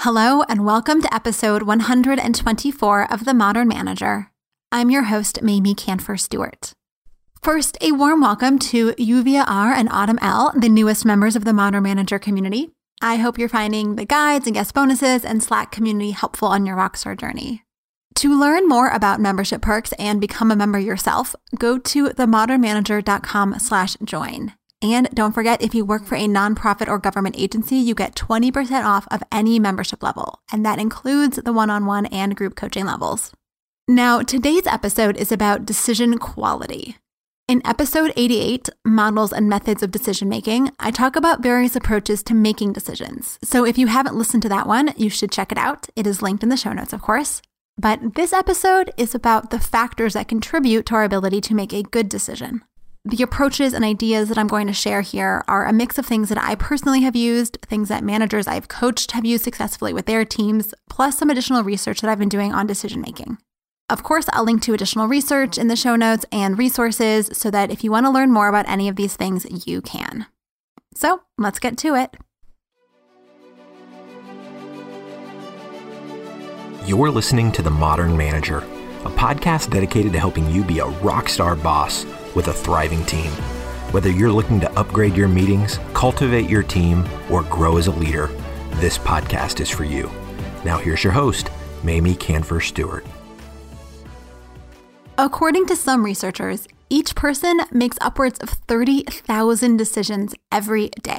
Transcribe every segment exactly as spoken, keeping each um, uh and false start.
Hello and welcome to episode one hundred twenty-four of The Modern Manager. I'm your host, Mamie Kanfer-Stewart. First, a warm welcome to Yuvia R. and Autumn L., the newest members of the Modern Manager community. I hope you're finding the guides and guest bonuses and Slack community helpful on your rockstar journey. To learn more about membership perks and become a member yourself, go to themodernmanager.com slash join. And don't forget, if you work for a nonprofit or government agency, you get twenty percent off of any membership level, and that includes the one-on-one and group coaching levels. Now, today's episode is about decision quality. In episode eighty-eight, Models and Methods of Decision-Making, I talk about various approaches to making decisions. So if you haven't listened to that one, you should check it out. It is linked in the show notes, of course. But this episode is about the factors that contribute to our ability to make a good decision. The approaches and ideas that I'm going to share here are a mix of things that I personally have used, things that managers I've coached have used successfully with their teams, plus some additional research that I've been doing on decision-making. Of course, I'll link to additional research in the show notes and resources so that if you want to learn more about any of these things, you can. So let's get to it. You're listening to The Modern Manager, a podcast dedicated to helping you be a rockstar boss with a thriving team. Whether you're looking to upgrade your meetings, cultivate your team, or grow as a leader, this podcast is for you. Now here's your host, Mamie Kanfer-Stewart. According to some researchers, each person makes upwards of thirty thousand decisions every day.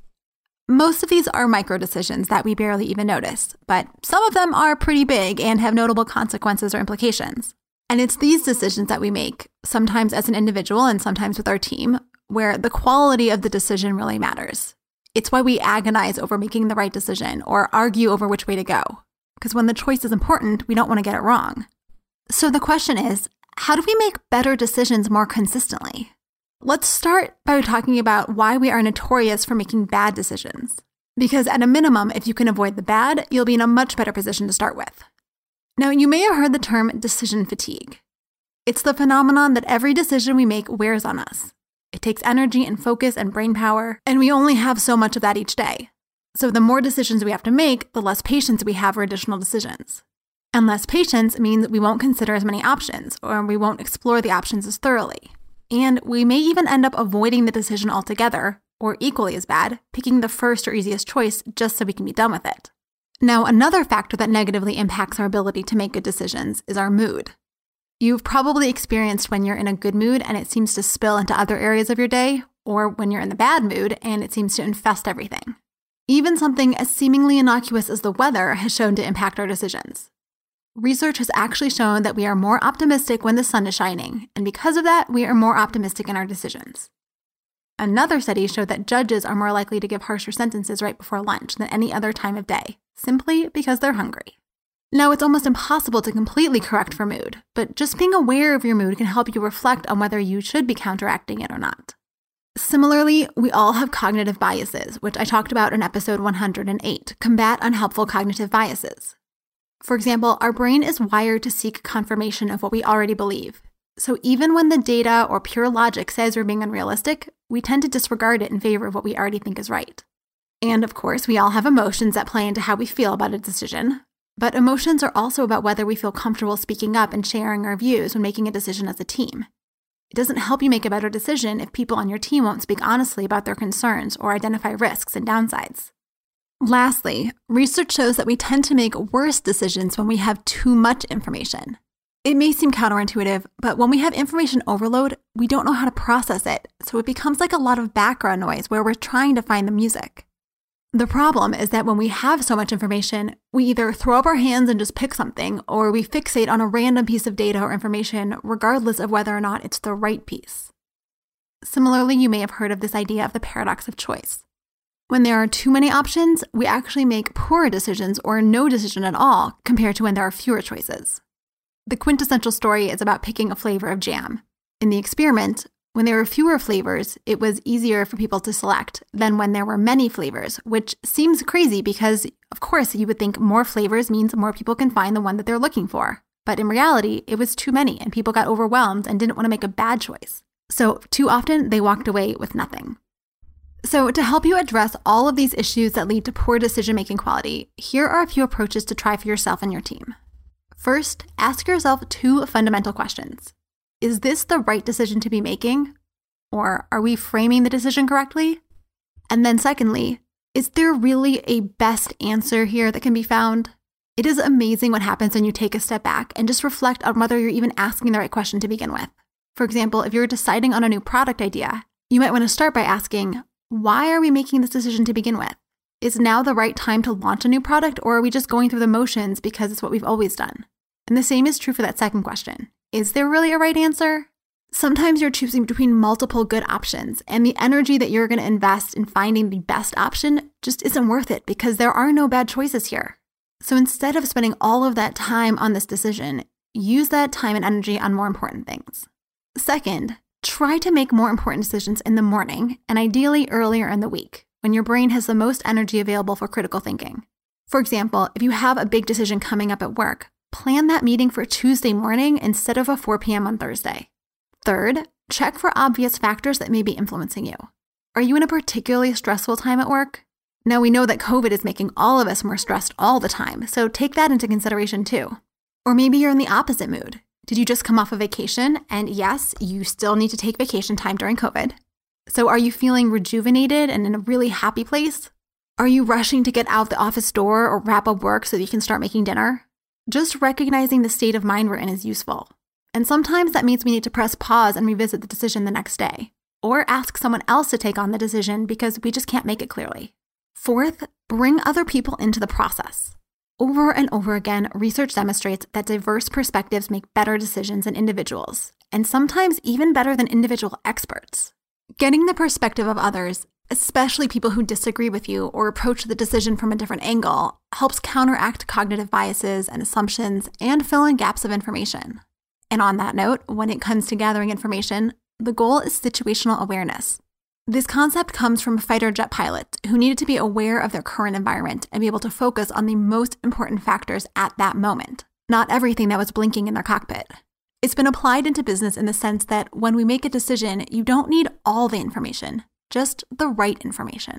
Most of these are micro decisions that we barely even notice, but some of them are pretty big and have notable consequences or implications. And it's these decisions that we make, sometimes as an individual and sometimes with our team, where the quality of the decision really matters. It's why we agonize over making the right decision or argue over which way to go. Because when the choice is important, we don't want to get it wrong. So the question is, how do we make better decisions more consistently? Let's start by talking about why we are notorious for making bad decisions. Because at a minimum, if you can avoid the bad, you'll be in a much better position to start with. Now, you may have heard the term decision fatigue. It's the phenomenon that every decision we make wears on us. It takes energy and focus and brain power, and we only have so much of that each day. So the more decisions we have to make, the less patience we have for additional decisions. And less patience means we won't consider as many options, or we won't explore the options as thoroughly. And we may even end up avoiding the decision altogether, or equally as bad, picking the first or easiest choice just so we can be done with it. Now, another factor that negatively impacts our ability to make good decisions is our mood. You've probably experienced when you're in a good mood and it seems to spill into other areas of your day, or when you're in the bad mood and it seems to infest everything. Even something as seemingly innocuous as the weather has shown to impact our decisions. Research has actually shown that we are more optimistic when the sun is shining, and because of that, we are more optimistic in our decisions. Another study showed that judges are more likely to give harsher sentences right before lunch than any other time of day, simply because they're hungry. Now, it's almost impossible to completely correct for mood, but just being aware of your mood can help you reflect on whether you should be counteracting it or not. Similarly, we all have cognitive biases, which I talked about in episode one hundred eight, Combat Unhelpful Cognitive Biases. For example, our brain is wired to seek confirmation of what we already believe. So even when the data or pure logic says we're being unrealistic, we tend to disregard it in favor of what we already think is right. And of course, we all have emotions that play into how we feel about a decision. But emotions are also about whether we feel comfortable speaking up and sharing our views when making a decision as a team. It doesn't help you make a better decision if people on your team won't speak honestly about their concerns or identify risks and downsides. Lastly, research shows that we tend to make worse decisions when we have too much information. It may seem counterintuitive, but when we have information overload, we don't know how to process it, so it becomes like a lot of background noise where we're trying to find the music. The problem is that when we have so much information, we either throw up our hands and just pick something, or we fixate on a random piece of data or information regardless of whether or not it's the right piece. Similarly, you may have heard of this idea of the paradox of choice. When there are too many options, we actually make poorer decisions or no decision at all compared to when there are fewer choices. The quintessential story is about picking a flavor of jam. In the experiment, when there were fewer flavors, it was easier for people to select than when there were many flavors, which seems crazy because, of course, you would think more flavors means more people can find the one that they're looking for. But in reality, it was too many and people got overwhelmed and didn't want to make a bad choice. So too often, they walked away with nothing. So to help you address all of these issues that lead to poor decision-making quality, here are a few approaches to try for yourself and your team. First, ask yourself two fundamental questions. Is this the right decision to be making? Or are we framing the decision correctly? And then secondly, is there really a best answer here that can be found? It is amazing what happens when you take a step back and just reflect on whether you're even asking the right question to begin with. For example, if you're deciding on a new product idea, you might want to start by asking, why are we making this decision to begin with? Is now the right time to launch a new product, or are we just going through the motions because it's what we've always done? And the same is true for that second question. Is there really a right answer? Sometimes you're choosing between multiple good options, and the energy that you're going to invest in finding the best option just isn't worth it because there are no bad choices here. So instead of spending all of that time on this decision, use that time and energy on more important things. Second, try to make more important decisions in the morning and ideally earlier in the week when your brain has the most energy available for critical thinking. For example, if you have a big decision coming up at work, plan that meeting for Tuesday morning instead of a four p.m. on Thursday. Third, check for obvious factors that may be influencing you. Are you in a particularly stressful time at work? Now, we know that COVID is making all of us more stressed all the time, so take that into consideration too. Or maybe you're in the opposite mood. Did you just come off a vacation? And yes, you still need to take vacation time during COVID. So are you feeling rejuvenated and in a really happy place? Are you rushing to get out the office door or wrap up work so that you can start making dinner? Just recognizing the state of mind we're in is useful. And sometimes that means we need to press pause and revisit the decision the next day, or ask someone else to take on the decision because we just can't make it clearly. Fourth, bring other people into the process. Over and over again, research demonstrates that diverse perspectives make better decisions than individuals, and sometimes even better than individual experts. Getting the perspective of others, especially people who disagree with you or approach the decision from a different angle, helps counteract cognitive biases and assumptions and fill in gaps of information. And on that note, when it comes to gathering information, the goal is situational awareness. This concept comes from fighter jet pilots who needed to be aware of their current environment and be able to focus on the most important factors at that moment, not everything that was blinking in their cockpit. It's been applied into business in the sense that when we make a decision, you don't need all the information, just the right information.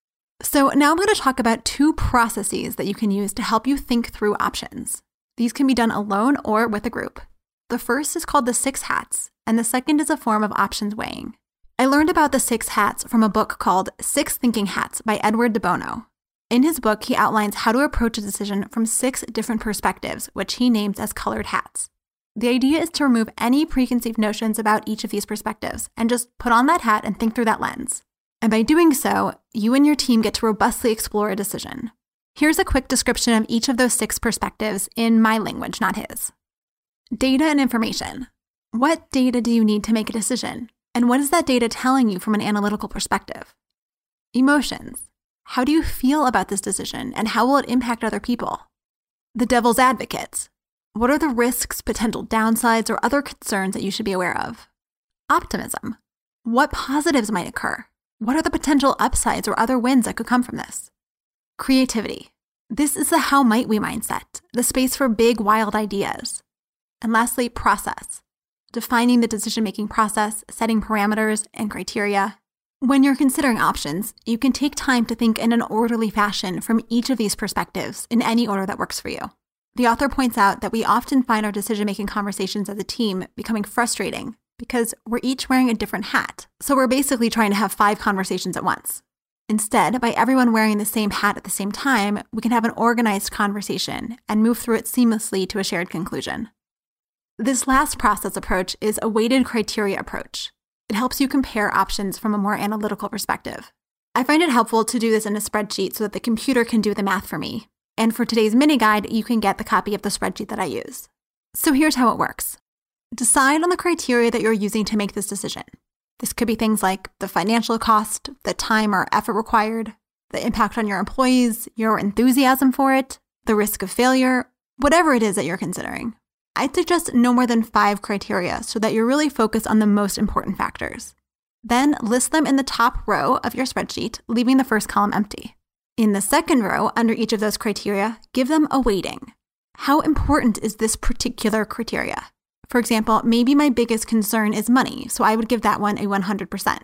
So now I'm going to talk about two processes that you can use to help you think through options. These can be done alone or with a group. The first is called the six hats, and the second is a form of options weighing. I learned about the six hats from a book called Six Thinking Hats by Edward de Bono. In his book, he outlines how to approach a decision from six different perspectives, which he names as colored hats. The idea is to remove any preconceived notions about each of these perspectives and just put on that hat and think through that lens. And by doing so, you and your team get to robustly explore a decision. Here's a quick description of each of those six perspectives in my language, not his. Data and information. What data do you need to make a decision? And what is that data telling you from an analytical perspective? Emotions. How do you feel about this decision and how will it impact other people? The devil's advocates. What are the risks, potential downsides, or other concerns that you should be aware of? Optimism. What positives might occur? What are the potential upsides or other wins that could come from this? Creativity. This is the how might we mindset, the space for big, wild ideas. And lastly, process. Defining the decision-making process, setting parameters and criteria. When you're considering options, you can take time to think in an orderly fashion from each of these perspectives in any order that works for you. The author points out that we often find our decision-making conversations as a team becoming frustrating because we're each wearing a different hat. So we're basically trying to have five conversations at once. Instead, by everyone wearing the same hat at the same time, we can have an organized conversation and move through it seamlessly to a shared conclusion. This last process approach is a weighted criteria approach. It helps you compare options from a more analytical perspective. I find it helpful to do this in a spreadsheet so that the computer can do the math for me. And for today's mini guide, you can get the copy of the spreadsheet that I use. So here's how it works. Decide on the criteria that you're using to make this decision. This could be things like the financial cost, the time or effort required, the impact on your employees, your enthusiasm for it, the risk of failure, whatever it is that you're considering. I'd suggest no more than five criteria so that you're really focused on the most important factors. Then list them in the top row of your spreadsheet, leaving the first column empty. In the second row, under each of those criteria, give them a weighting. How important is this particular criteria? For example, maybe my biggest concern is money, so I would give that one a one hundred percent.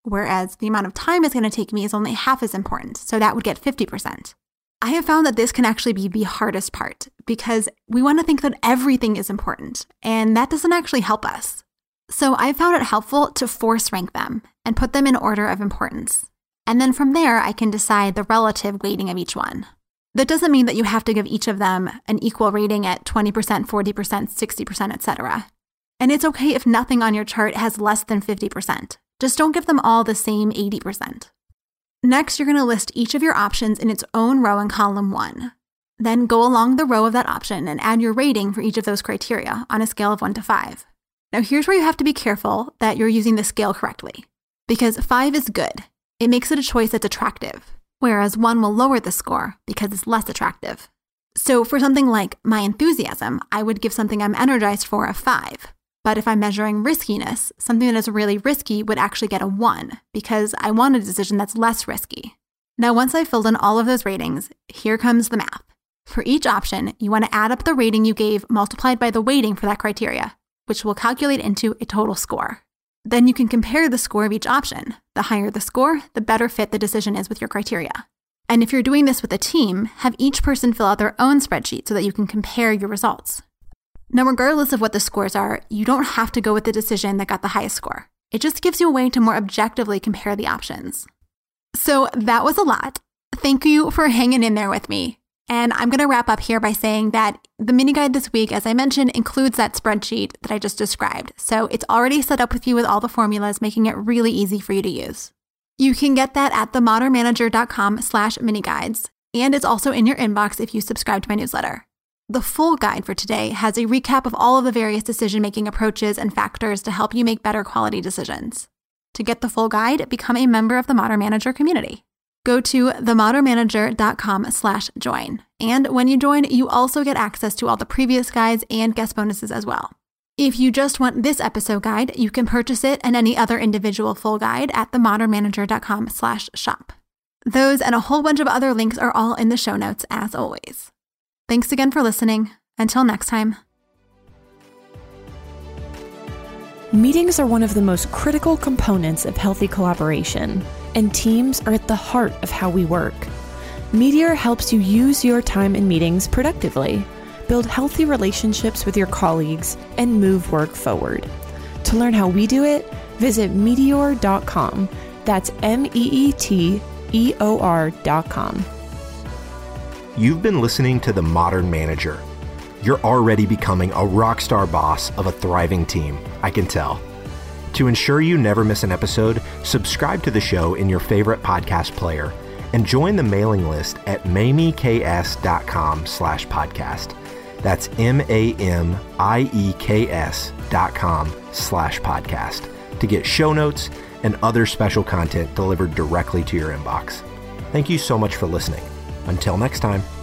whereas the amount of time it's going to take me is only half as important, so that would get fifty percent. I have found that this can actually be the hardest part because we want to think that everything is important, and that doesn't actually help us. So I found it helpful to force rank them and put them in order of importance. And then from there, I can decide the relative weighting of each one. That doesn't mean that you have to give each of them an equal rating at twenty percent, forty percent, sixty percent, et cetera. And it's okay if nothing on your chart has less than fifty percent. Just don't give them all the same eighty percent. Next, you're going to list each of your options in its own row in column one. Then go along the row of that option and add your rating for each of those criteria on a scale of one to five. Now, here's where you have to be careful that you're using the scale correctly, because five is good. It makes it a choice that's attractive, whereas one will lower the score because it's less attractive. So for something like my enthusiasm, I would give something I'm energized for a five. But if I'm measuring riskiness, something that is really risky would actually get a one because I want a decision that's less risky. Now, once I've filled in all of those ratings, here comes the math. For each option, you want to add up the rating you gave multiplied by the weighting for that criteria, which will calculate into a total score. Then you can compare the score of each option. The higher the score, the better fit the decision is with your criteria. And if you're doing this with a team, have each person fill out their own spreadsheet so that you can compare your results. Now, regardless of what the scores are, you don't have to go with the decision that got the highest score. It just gives you a way to more objectively compare the options. So that was a lot. Thank you for hanging in there with me. And I'm going to wrap up here by saying that the mini guide this week, as I mentioned, includes that spreadsheet that I just described. So it's already set up with you with all the formulas, making it really easy for you to use. You can get that at themodernmanager.com slash miniguides, and it's also in your inbox if you subscribe to my newsletter. The full guide for today has a recap of all of the various decision-making approaches and factors to help you make better quality decisions. To get the full guide, become a member of the Modern Manager community. Go to themodernmanager.com slash join. And when you join, you also get access to all the previous guides and guest bonuses as well. If you just want this episode guide, you can purchase it and any other individual full guide at themodernmanager.com slash shop. Those and a whole bunch of other links are all in the show notes as always. Thanks again for listening. Until next time. Meetings are one of the most critical components of healthy collaboration, and teams are at the heart of how we work. Meteor helps you use your time in meetings productively, build healthy relationships with your colleagues, and move work forward. To learn how we do it, visit meteor dot com. That's M E E T E O R dot com. You've been listening to The Modern Manager. You're already becoming a rock star boss of a thriving team, I can tell. To ensure you never miss an episode, subscribe to the show in your favorite podcast player and join the mailing list at mamieks.com slash podcast. That's M-A-M-I-E-K-S dot com slash podcast to get show notes and other special content delivered directly to your inbox. Thank you so much for listening. Until next time.